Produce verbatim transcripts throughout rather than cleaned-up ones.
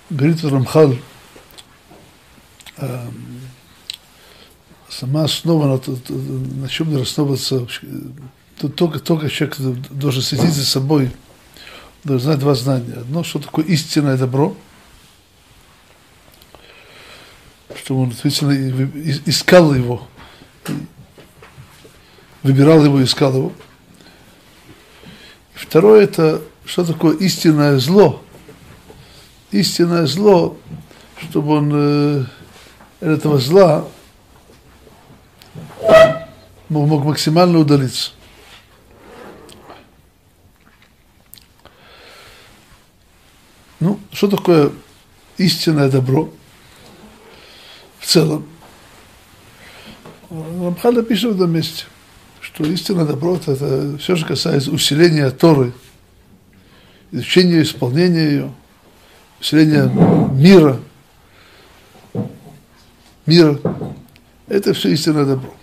говорит Рамхаль, сама основа, на чем не основываться, только, только человек должен следить за собой, должен знать два знания. Одно, что такое истинное добро, чтобы он действительно искал его, выбирал его, искал его. Второе, это что такое истинное зло. Истинное зло, чтобы он э, от этого зла мог, мог максимально удалиться. Ну, что такое истинное добро в целом? Рамхаль пишет в этом месте, что истинное добро – это все, что касается усиления Торы, изучения, исполнения ее, усиления мира, мира. Это все истинное добро.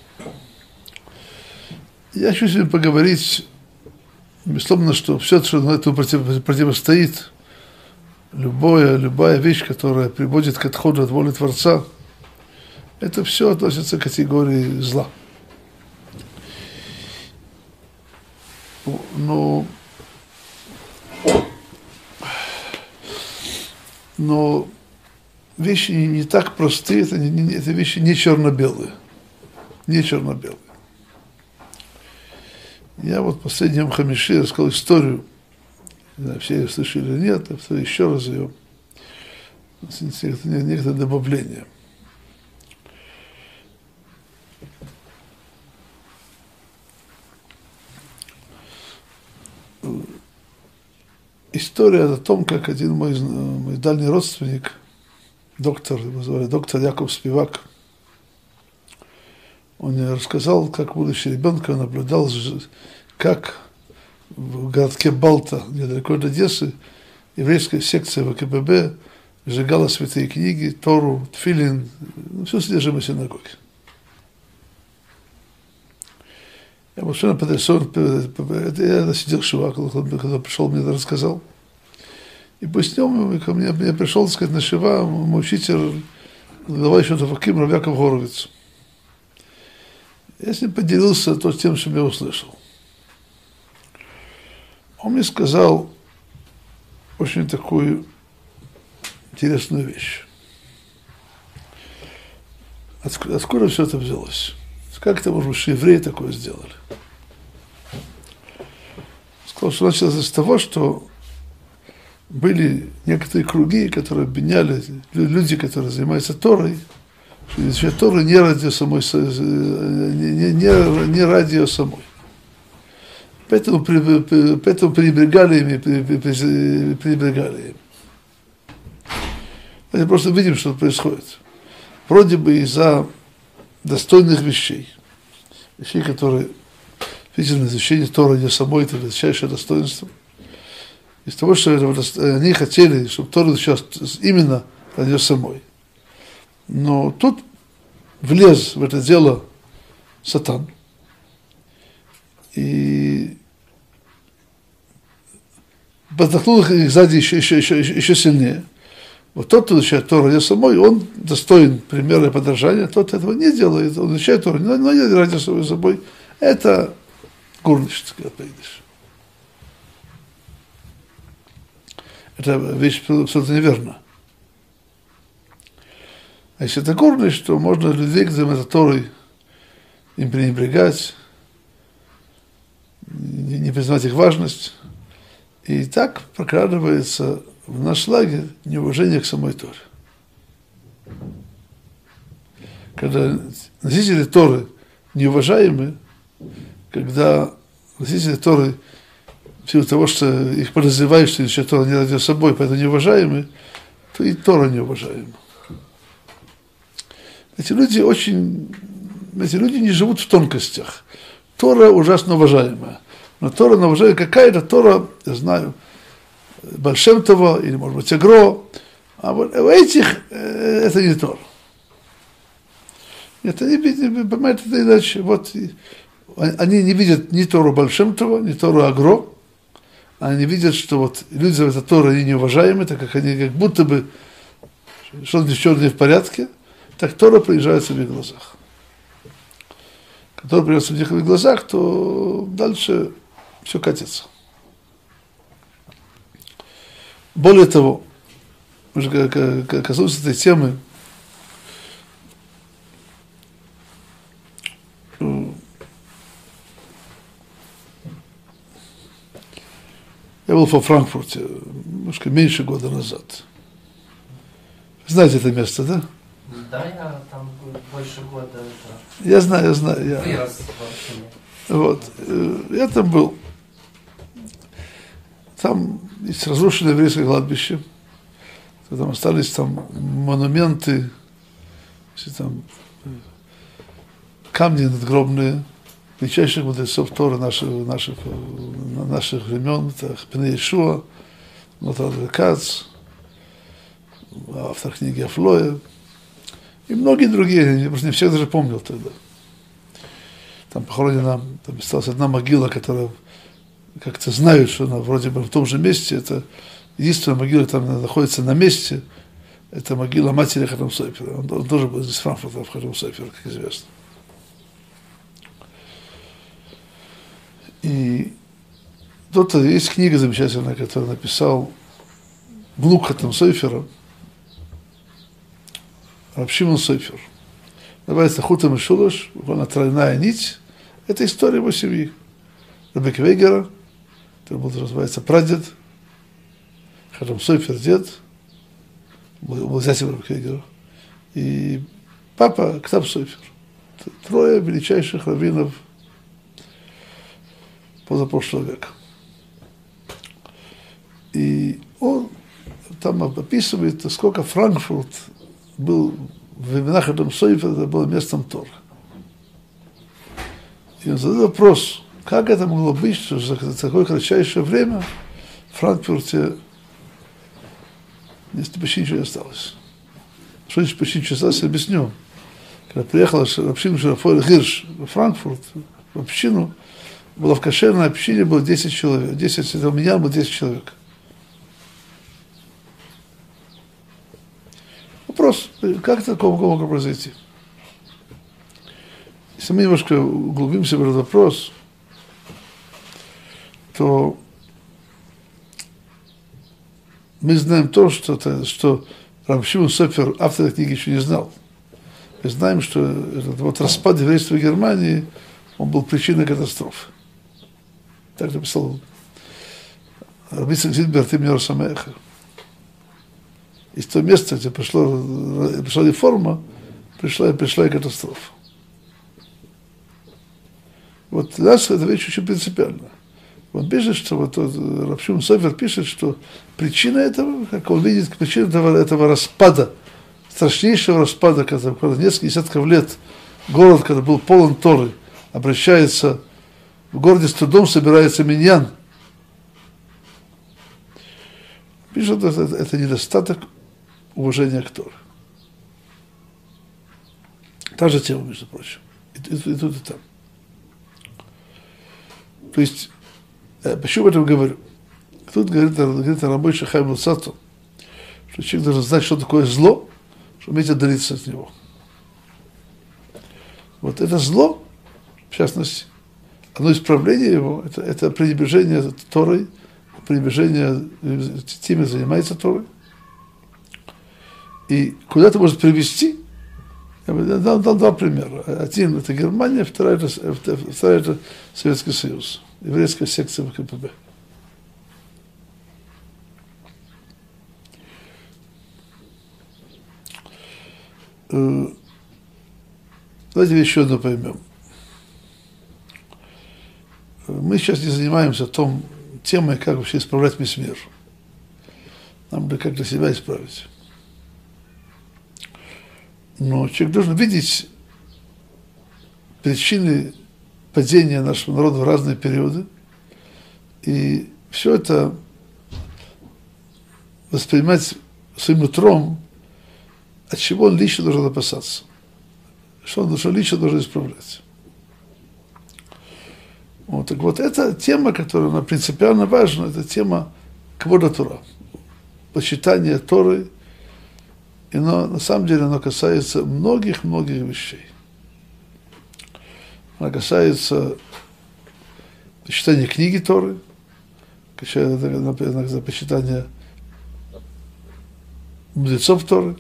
Я хочу с вами поговорить, безусловно, что все, что на этому противостоит, любое, любая вещь, которая приводит к отходу от воли Творца, это все относится к категории зла. Но, но вещи не, не так простые, это, не, не, это вещи не черно-белые. Не черно-белые. Я вот в последнем Хамиши рассказал историю, не знаю, все ее слышали или нет, я повторю еще раз ее, некоторые добавления. История о том, как один мой, мой дальний родственник, доктор, его звали доктор Яков Спивак, он мне рассказал, как будучи ребенком, наблюдал, как в городке Балта, недалеко от Одессы, еврейская секция ВКПБ сжигала святые книги, Тору, Тфилин, ну, все содержимое синагоги. Я был совершенно потрясен, я сидел в Шива, когда, когда пришел, мне это рассказал. И после него ко мне, мне пришел, так сказать, на Шива мой учитель, глава еще Тафаким, Рав Яков Горовиц. Я с ним поделился то, тем, что я услышал. Он мне сказал очень такую интересную вещь. Откуда, откуда все это взялось? Как это, может быть, что евреи такое сделали? Сказал, что началось с того, что были некоторые круги, которые обвиняли люди, которые занимаются Торой, что изучать Тору не ради самой, не, не, не ради ее самой. Поэтому, поэтому пренебрегали ими, пренебрегали им. Мы просто видим, что происходит. Вроде бы из-за достойных вещей, вещей, которые видимо, изучение Торы не самой, это величайшее достоинство. Из того, что они хотели, чтобы Тора сейчас именно ради самой. Но тут влез в это дело Сатан. И подтолкнул их сзади еще, еще, еще, еще сильнее. Вот тот, кто изучает Тору ради самой, он достоин примера и подражания, тот этого не делает, он изучает Тору, но не ради собой. Это гурниш, как поедешь. Это вещь абсолютно неверна. А если это гурниш, то можно людей, которые занимаются Торой, им пренебрегать, не признавать их важность. И так прокрадывается в наш лагерь неуважение к самой Торе. Когда носители Торы неуважаемы, когда носители Торы, в силу того, что их подозревают, что еще Тора не ради собой, поэтому неуважаемы, то и Тора неуважаема. Эти люди очень, эти люди не живут в тонкостях. Тора ужасно уважаемая. Но Тора уважаемая, какая-то Тора, я знаю, Бальшемтова или, может быть, Агро, а вот у этих э, это не Тора. Нет, они понимают это иначе. Вот, они не видят ни Тору Бальшемтова, ни Тору Агро, они видят, что вот люди за это Тора, они неуважаемы, так как они как будто бы что ничего не в порядке, так Тора проезжается в их глазах. Когда Тора проезжается в их глазах, то дальше все катится. Более того, уже касаемся этой темы, я был во Франкфурте немножко меньше года назад. Знаете это место, да? Да, я там больше года. Это... Я знаю, я знаю. Я... Вырос вообще. Вот. Я там был. Там есть разрушенное еврейское кладбище. Там остались там монументы, там камни надгробные величайших мудрецов Торы наших, наших, наших времен. Это Пней Иешуа, Нотрад Кац, автор книги Афлоя и многие другие. Я просто не всех даже помнил тогда. Там похоронена, там осталась одна могила, которая как-то знают, что она вроде бы в том же месте. Это единственная могила, там находится на месте. Это могила матери Хатам Софера. Он, он тоже был из Франкфурта в Хатам Софера, как известно. И тут есть книга замечательная, которую написал внук Хатам Софера, Рав Шимон Софер. Называется Хутам и Шулаш, буквально тройная нить. Это история его семьи. Рабби Квейгера, который был, называется, прадед, Хатам Софер дед, был зятем Рабби Квейгера, и папа Ктаб Софер. Трое величайших раввинов позапрошлого века. И он там описывает, сколько Франкфурт был в времена Хатам Софера, это было местом Тора. И он задал вопрос, как это могло быть, что за такое кратчайшее время в Франкфурте почти ничего не осталось. Что значит почти ничего осталось, я объясню. Когда приехал община Рафаэль Гирш в Франкфурт, в общину, было в кошерной общине было десять человек. десять, это у меня было десять человек. Вопрос, как такое могло произойти? Если мы немножко углубимся в этот вопрос, то мы знаем то, что, что Рав Шимон Софер, автор этой книги, еще не знал. Мы знаем, что этот вот распад еврейства в Германии, он был причиной катастрофы. Так написал Рабби Ицхак Зильбер Тим Йор Самеха. Из того места, где пришло, пришла реформа, пришла, пришла и катастрофа. Вот для нас эта вещь очень принципиальна. Он пишет, что вот Рав Шимон Софер пишет, что причина этого, как он видит, причина этого, этого распада, страшнейшего распада, когда, когда несколько десятков лет город, когда был полон Торы, обращается, в городе с трудом собирается миньян. Пишет, это, это недостаток уважения к Торе. Та же тема, между прочим. И, и, и тут, и там. То есть, почему об этом говорю? Тут говорит, говорит рабочий Хаим Луцату, что человек должен знать, что такое зло, чтобы уметь отдалиться от него. Вот это зло, в частности, одно исправление его, это, это пренебрежение Торой, пренебрежение теми, занимается Торой. И куда это может привести? Я дал, дал два примера. Один это Германия, второй это, второй это Советский Союз, еврейская секция вэ ка пэ бэ. Давайте еще одно поймем. Мы сейчас не занимаемся том темой, как вообще исправлять весь мир. Нам бы как-то себя исправить. Но человек должен видеть причины падения нашего народа в разные периоды. И все это воспринимать своим утром, от чего он лично должен опасаться. Что он, что лично должен исправлять. Вот, так вот, это тема, которая она принципиально важна, это тема квода Тора, почитания Торы И но, на самом деле оно касается многих-многих вещей. Оно касается почитания книги Торы, касается почитания мудрецов Торы,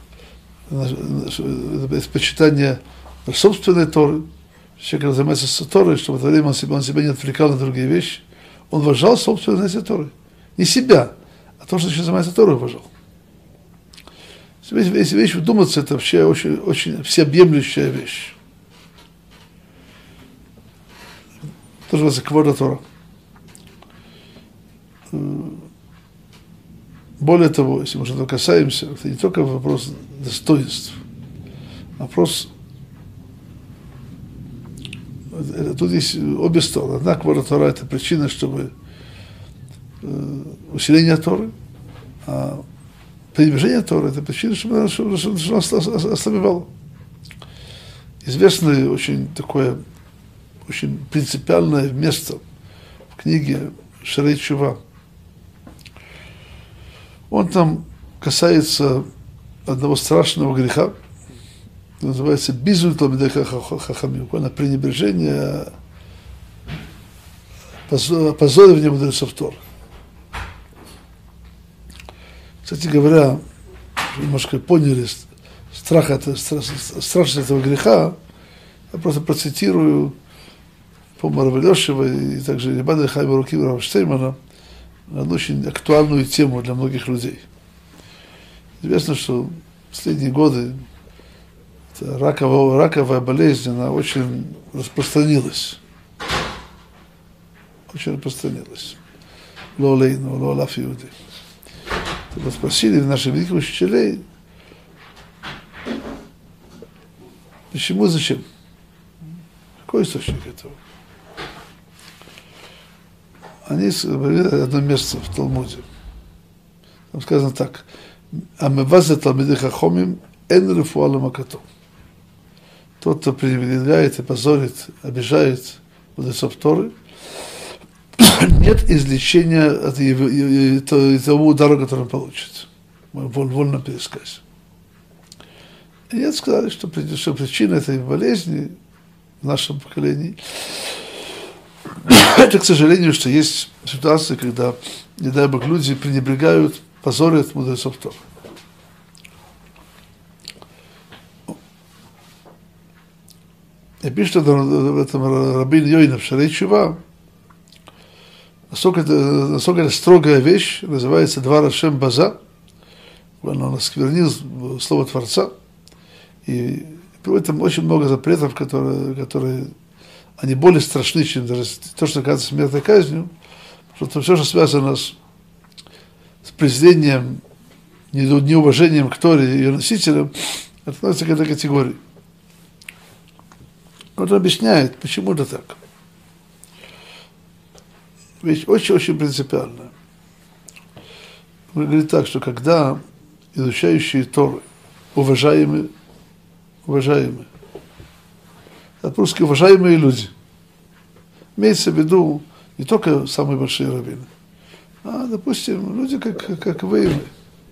почитание собственной Торы. Человек, когда занимается Торой, чтобы в это время он себя, он себя не отвлекал на другие вещи, он уважал собственное занятие Торы. Не себя, а то, что человек занимается Торой, уважал. Если вещь вдуматься, это вообще очень, очень всеобъемлющая вещь. То, что называется квода Тора. Более того, если мы что-то касаемся, это не только вопрос достоинств, а вопрос, тут есть обе стороны. Одна квода Тора – это причина, чтобы усиление Торы, а пренебрежение Торы – это причина, чтобы она, чтобы, чтобы она ослабевала. Известное очень такое, очень принципиальное место в книге Шарей Тшува. Он там касается одного страшного греха, называется «Бизуль Талмидей Хахамим», буквально пренебрежение, позоривание мудрецов Торы. Кстати говоря, немножко поняли страх это, страшность этого греха, я просто процитирую по-моему Рава Лешева и также Ребада Хайма Руки Рава Штеймана одну очень актуальную тему для многих людей. Известно, что в последние годы раковая, раковая болезнь, она очень распространилась. Очень распространилась. Ло лейну, ло лаф иуди. Тогда спросили наших великих учителей, почему, зачем? Какой источник этого? Они говорили одно место в Талмуде. Там сказано так: «Амевазе талмидей хахомим эн рефуа ламакато». Тот, кто пренебрегает и позорит, обижает мудрецов Торы, нет излечения от того удара, который он получит. Вольно пересказ. И нет, сказали, что причина этой болезни в нашем поколении это, к сожалению, что есть ситуации, когда, не дай Бог, люди пренебрегают, позорят мудрецов Торы. И пишет в этом Рабин Йойна в Шарей Тшува, насколько это, насколько это строгая вещь, называется «Двар Ашем База», он осквернил слово Творца, и при этом очень много запретов, которые, которые они более страшны, чем даже то, что кажется смертной казнью, потому что все, что связано с, с презрением, неуважением к Торе и ее носителям, относится к этой категории. Он объясняет, почему это так. Вещь очень-очень принципиальная. Он говорит так, что когда изучающие Торы уважаемые, уважаемые, по-русски уважаемые люди, имеется в виду не только самые большие раввины, а, допустим, люди, как, как вы и мы.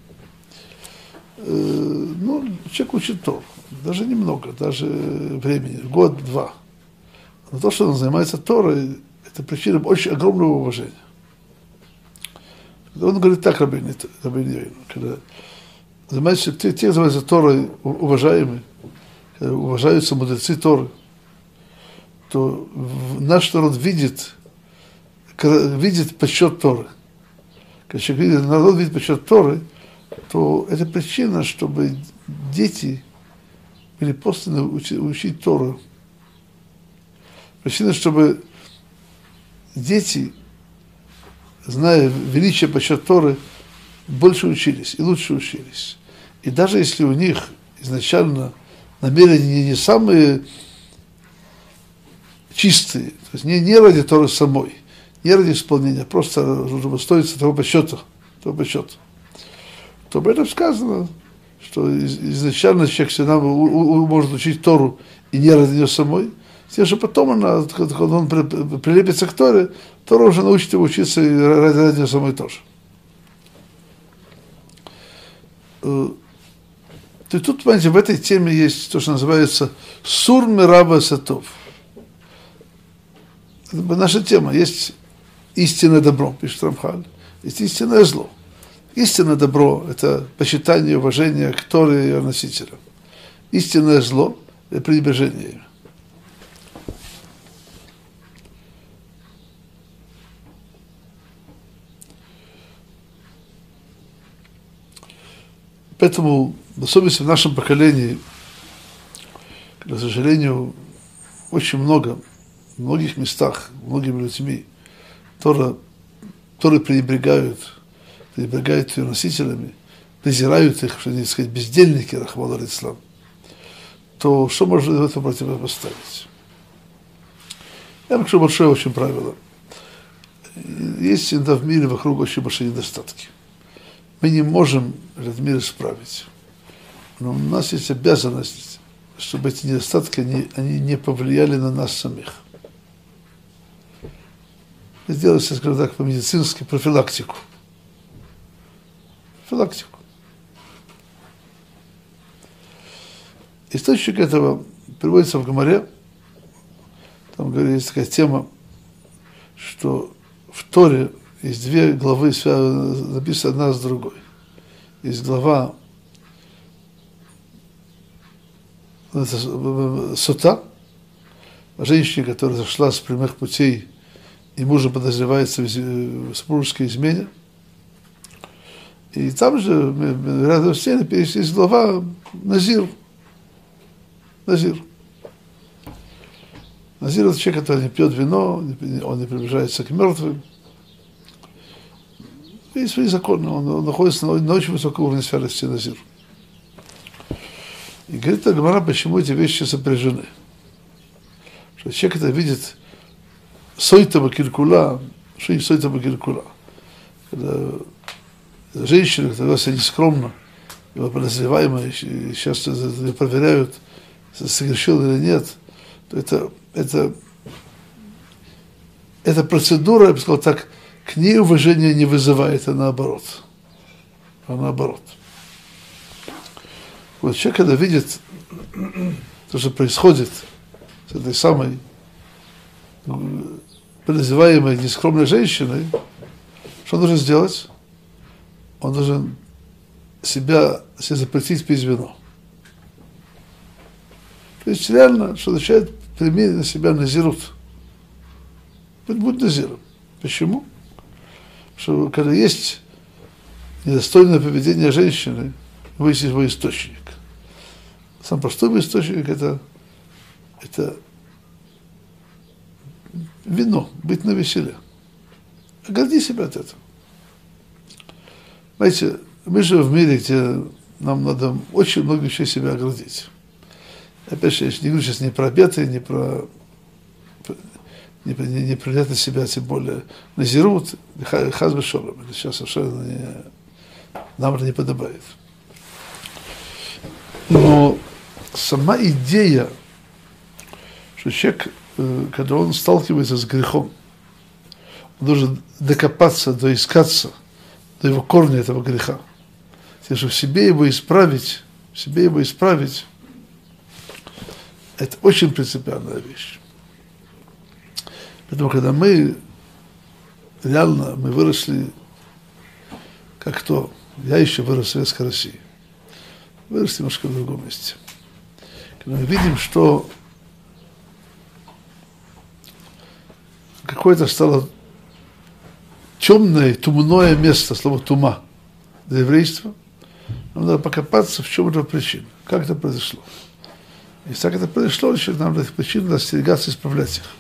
Э, ну, человек учит Тору, даже немного, даже времени, год-два. Но то, что он занимается Торой, это причина очень огромного уважения. Он говорит так, Рабин Йойна, когда занимаются, те, те, кто занимаются Торой, уважаемые, когда уважаются мудрецы Торы, то наш народ видит, видит почет Торы. Когда народ видит почет Торы, то это причина, чтобы дети были посланы учить, учить Тору. Причина, чтобы дети, зная величие почет Торы, больше учились и лучше учились. И даже если у них изначально намерения не самые чистые, то есть не, не ради Торы самой, не ради исполнения, просто чтобы стоиться того почета, того почета, то об этом сказано, что изначально человек всегда может учить Тору и не ради нее самой, с тем, что потом она, когда он прилепится к Торе, Тора уже научит его учиться и ради, ради нее самой тоже. то тут, понимаете, в этой теме есть то, что называется сур мираба сатов. Это наша тема. Есть истинное добро, пишет Рамхаль. Есть истинное зло. Истинное добро – это почитание, уважение к Торе и ее носителям. Истинное зло – это пренебрежение ими. Поэтому, особенно в нашем поколении, к сожалению, очень много, в многих местах, многими людьми, Тора, Торы пренебрегают, пренебрегают ее носителями, презирают их, что они, так сказать, бездельники, рахман аль-ислам, то что можно в этом противопоставить? Я покажу большое очень правило. Есть иногда в мире вокруг очень большие недостатки. Мы не можем этот мир исправить. Но у нас есть обязанность, чтобы эти недостатки, они, они не повлияли на нас самих. Мы сделали, скажем так, по-медицински профилактику. Профилактику. Источник этого приводится в Гемаре. Там есть такая тема, что в Торе есть две главы, написаны одна с другой. Есть глава Сута, о женщине, которая зашла с прямых путей, и мужа подозревается в супружеской измене. И там же, рядом с ней, есть глава Назир. Назир. Назир – это человек, который не пьет вино, он не приближается к мертвым. Есть свои законы, он, он находится на, на очень высоком уровне святости Назир. И говорит Гемара, почему эти вещи сопряжены. Что человек это видит сойта бакиркула, что есть сойта бакиркула. Когда женщина, которая себя нескромно, его подозреваемая, сейчас ее проверяют, согрешил или нет, то это, это, эта процедура, я бы сказал так, к ней уважение не вызывает, а наоборот. А наоборот. Вот человек, когда видит то, что происходит с этой самой подозреваемой нескромной женщиной, что он должен сделать? Он должен себя, себя запретить пить вино. То есть реально, что означает, прими на себя назирут. Будь, будь назиром. Почему? Что когда есть недостойное поведение женщины, выяснить его источник. Сам простой источник это, это вино, быть на веселе. Огради себя от этого. Знаете, мы живем в мире, где нам надо очень много вещей себя оградить. Опять же, я не говорю сейчас не про обеты, не про не, не, не принять на себя, тем более назирут, хаз бешолом. Это сейчас совершенно не, нам это не подобает. Но сама идея, что человек, когда он сталкивается с грехом, он должен докопаться, доискаться до его корня этого греха. Чтобы в себе его исправить, в себе его исправить, это очень принципиальная вещь. Поэтому, когда мы реально, мы выросли, как кто, я еще вырос в Советской России, вырос немножко в другом месте. Когда мы видим, что какое-то стало темное, тумное место, слово тума, для еврейства, нам надо покопаться, в чем это причина, как это произошло. Если так это произошло, значит, нам этих причин надо остерегаться и исправлять их.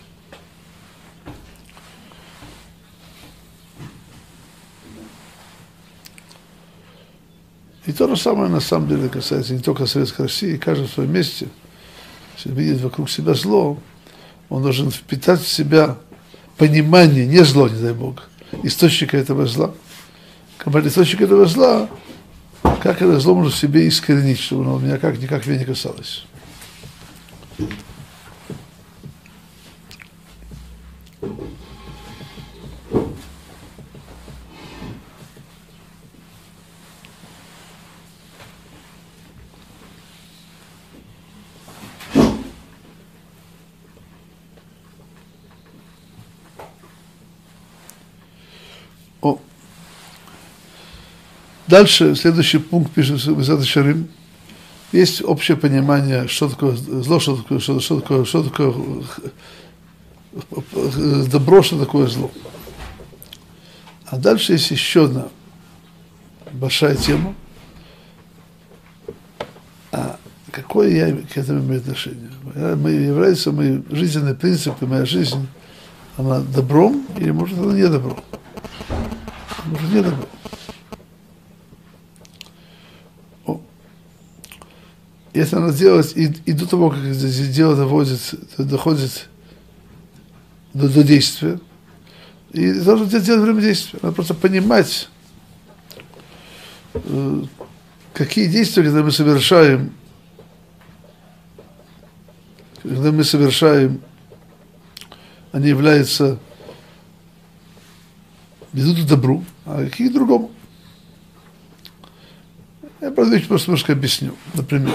И то же самое на самом деле касается не только Советской России, каждый в своем месте, если видит вокруг себя зло, он должен впитать в себя понимание, не зло, не дай Бог, источника этого зла. Как источник этого зла, как это зло можно в себе искоренить, чтобы оно меня как, никак меня не касалось. Дальше, следующий пункт пишет Мизат Шарим. Есть общее понимание, что такое зло, что такое, что, что такое, что такое добро, что такое зло. А дальше есть еще одна большая тема. А какое я к этому имею отношение? Мы являемся, мои жизненные принципы, моя жизнь, она добром или может она не добром? Может не добром. И это надо делать и, и до того, как это дело доводит, доходит до, до действия. И должен делать во время действия. Надо просто понимать, э, какие действия, когда мы совершаем, когда мы совершаем, они являются, ведут к добру, а какие к другому. Я просто, просто немножко объясню. Например,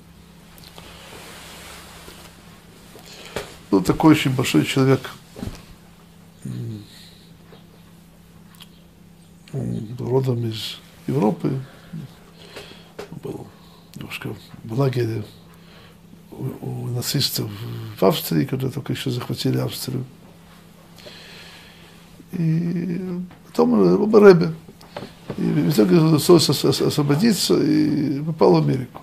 был такой очень большой человек, родом из Европы, был немножко в лагере у, у нацистов в Австрии, когда только еще захватили Австрию. И потом он был ребе. И в итоге удалось освободиться и попал в Америку.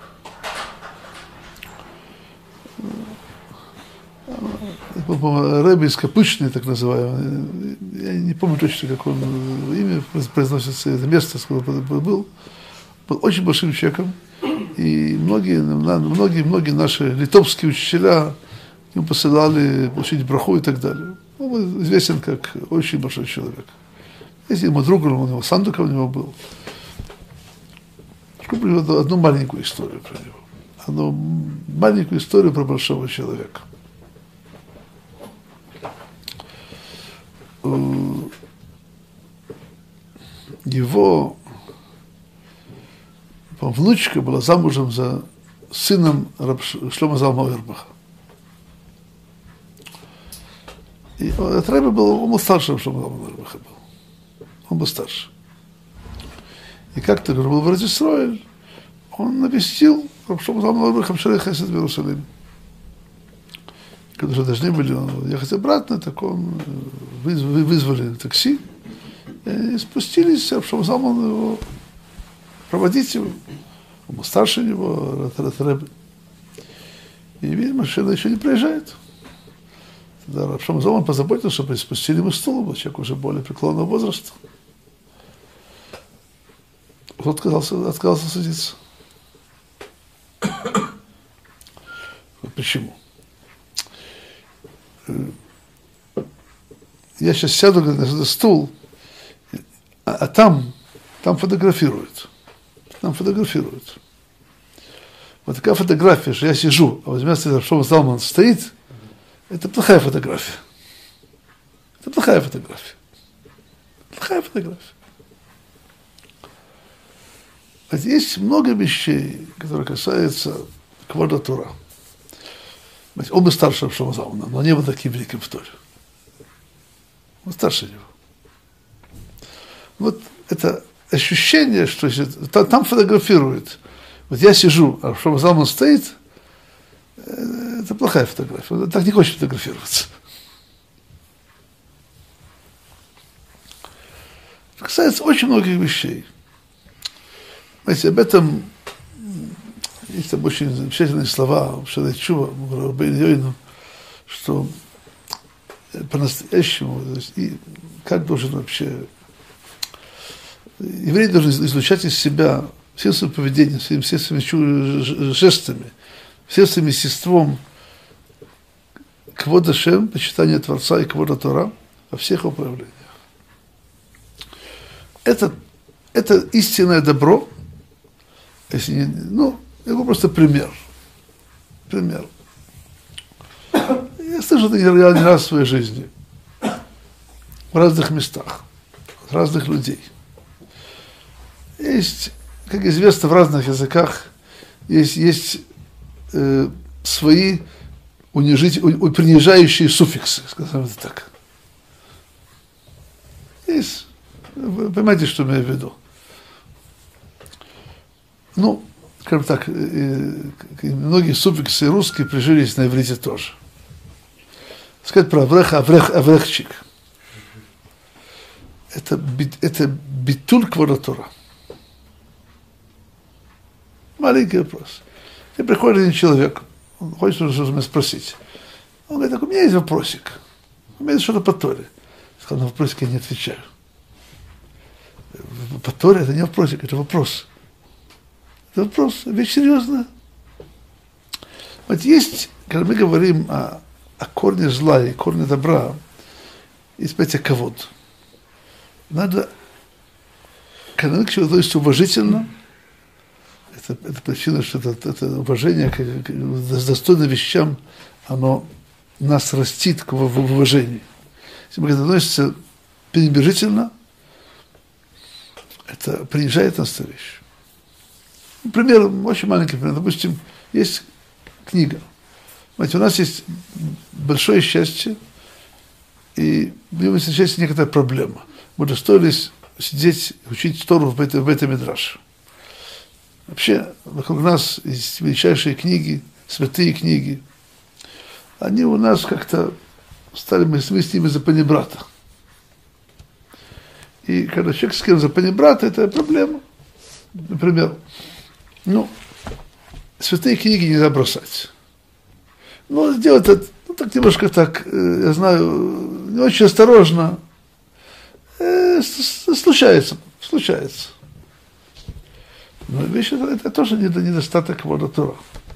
Рэбби из Капычный, так называемый, я не помню точно, как он имя произносится, это место, сколько был, был очень большим человеком, и многие, многие, многие наши литовские учителя ему посылали получить браху и так далее. Он был известен как очень большой человек. Если ему друг, у него сандука у него был. Куплю одну маленькую историю про него. Одну маленькую историю про большого человека. Его внучка была замужем за сыном Шломо Залмана Ауэрбаха. И этот рэбби был, он был старше Шломо Залмана Ауэрбаха был. Он был старше. И как-то, когда был в Эрец-Исроэль, он навестил Шломо Залмана Ауэрбаха в Шарей Хесед в Иерусалиме. Когда уже должны были ехать обратно, так он вызвали такси, и спустились, Шломо Залман его проводить его. Он был старше него, рэбби. И, видимо, машина еще не приезжает. Тогда Шломо Залман позаботился, чтобы спустили ему стул, был человек уже более преклонного возраста. Он отказался, отказался садиться. Почему? Я сейчас сяду на этот стул, а, а там, там фотографируют. Там фотографируют. Вот такая фотография, что я сижу, а вот вместо Шломо Залман стоит, это плохая фотография. Это плохая фотография. Плохая фотография. А есть много вещей, которые касаются квода Тора. Он был старше Шломо Залмана, но не был таким великим в Торе. Он старше него. Вот это ощущение, что там, там фотографируют. Вот я сижу, а Шломо Залман стоит, это плохая фотография. Он так не хочет фотографироваться. Это касается очень многих вещей. Знаете, об этом есть там очень замечательные слова в Шарей Тшува, Рабейну Йойну, что по-настоящему, и как должен вообще, еврей должен излучать из себя всем своим поведением, всем, всем своими жестами, всем своим естеством квод Ашем, почитание Творца и квода Тора во всех его проявлениях. Это, это истинное добро, если не, ну, это просто пример. Пример. Я слышал это не раз в своей жизни. В разных местах. От разных людей. Есть, как известно, в разных языках есть, есть э, свои унижить, у, принижающие суффиксы, скажем это так. Есть. Вы понимаете, что я имею в виду? ну, скажем так, многие суффиксы русские прижились на иврите тоже. Сказать про авреха, аврех, аврехчик. Это, это битуль квода Тора. Маленький вопрос. И приходит один человек, он хочет что-то меня спросить. Он говорит, так, у меня есть вопросик. У меня есть что-то по Торе. Я сказал, на вопросик я не отвечаю. По Торе это не вопросик, это вопрос. Это вопрос, вещь серьезная. Вот есть, когда мы говорим о, о корне зла и корне добра, есть понятие кавод. Надо, когда мы к человеку относимся уважительно, это, это причина, что это, это уважение к, к, к достойным вещам, оно нас растит к, в, в уважении. Если мы к этому относимся пренебрежительно, это принижает нас эта вещь. Например, очень маленький пример. Допустим, есть книга. Знаете, у нас есть большое счастье, и в нем встречается некоторая проблема. Мы удостоились сидеть, учить Тору в этой, в этой мидраше. Вообще, вокруг нас есть величайшие книги, святые книги. Они у нас как-то стали, мы, мы с ними за панибрата. И когда человек с кем за панибрата, это проблема. Например, ну, святые книги нельзя бросать. Но сделать это, ну, так немножко так, э, я знаю, не очень осторожно, э, случается, случается. Но вещь это, это тоже недостаток квода Тора.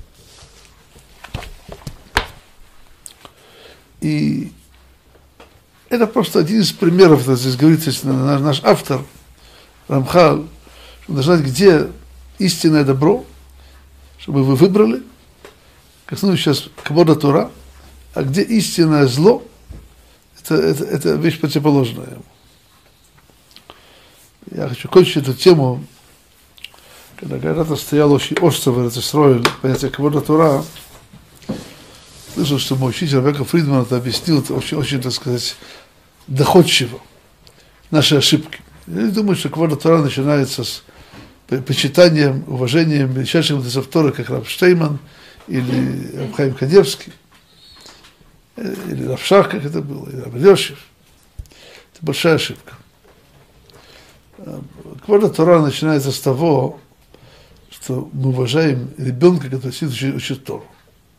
И это просто один из примеров, это здесь говорится, наш, наш автор, Рамхаль, чтобы знать, где истинное добро, чтобы вы выбрали, коснусь сейчас квода Тора, а где истинное зло, это, это, это вещь противоположная ему. Я хочу кончить эту тему, когда когда-то стоял очень остро в Эрец-Исроэль понятие квода Тора, слышал, что мой учитель Рабека Фридман это объяснил, это очень, очень, так сказать, доходчиво, наши ошибки. Я думаю, что квода Тора начинается с почитанием, уважением величайших мудрецов Торы, как Рав Штейман или Рав Хаим Каневский, или Рав Шах, как это было, или Рав Лешев. Это большая ошибка. Квода Тора начинается с того, что мы уважаем ребенка, который сидит учит, учит Тору.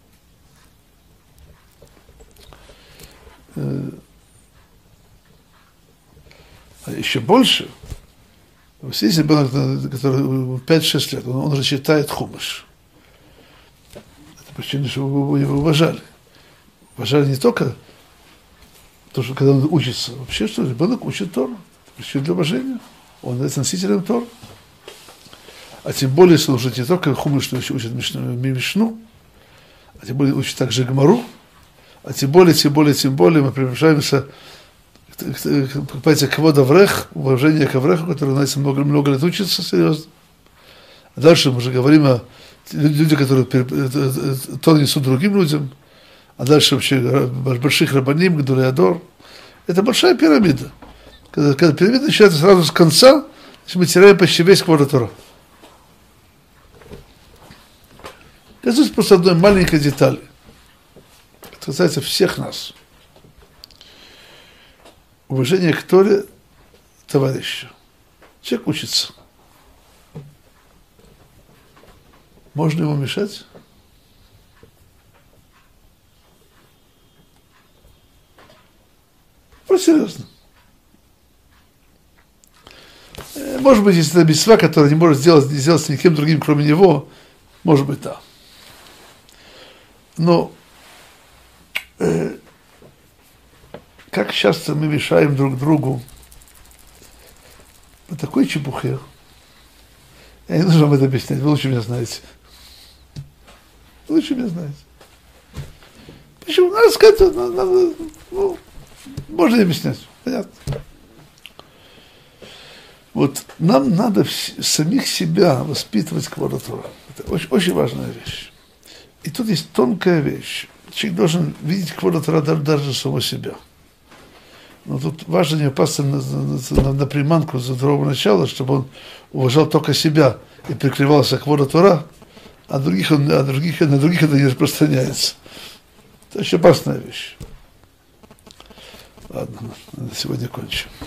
А еще больше, есть ребенок, который пять-шесть лет, он, он уже читает хумаш. Это причина, что вы его уважали. Уважали не только то, что когда он учится, вообще, что ребенок учит Тору. Причина для уважения. Он является носителем Торы. А тем более, если он уже не только хумаш, но еще учит Мишну, а тем более учит также Гмару, а тем более, тем более, тем более мы приближаемся к понятию квода аврех, уважение к авреху, который, знаете, много, много лет учится, серьезно. А дальше мы уже говорим о людях, которые Тору несут другим людям, а дальше вообще больших рабаним, Гдулей-Адор. Это большая пирамида. Когда, когда пирамида начинается сразу с конца, мы теряем почти весь квода Тора. Коснусь просто одной маленькой детали. Это касается всех нас. Уважение к Торе товарища. Человек учится. Можно ему мешать? Просто серьезно. Может быть, если это мицва, которая не может сделать, не сделать с никем другим, кроме него, может быть, да. Но э, как часто мы мешаем друг другу по такой чепухе. Я не нужно вам это объяснять, вы лучше меня знаете. Вы лучше меня знаете. Почему? Надо сказать, надо, надо, ну, можно не объяснять, понятно. Вот нам надо в, самих себя воспитывать квода Тора. Это очень, очень важная вещь. И тут есть тонкая вещь. Человек должен видеть квода Тора даже самого себя. Но тут важно не попасться на, на, на, на приманку за здорового начала, чтобы он уважал только себя и прикрывался к Тора, а, других он, а других, на других это не распространяется. Это очень опасная вещь. Ладно, на сегодня кончим.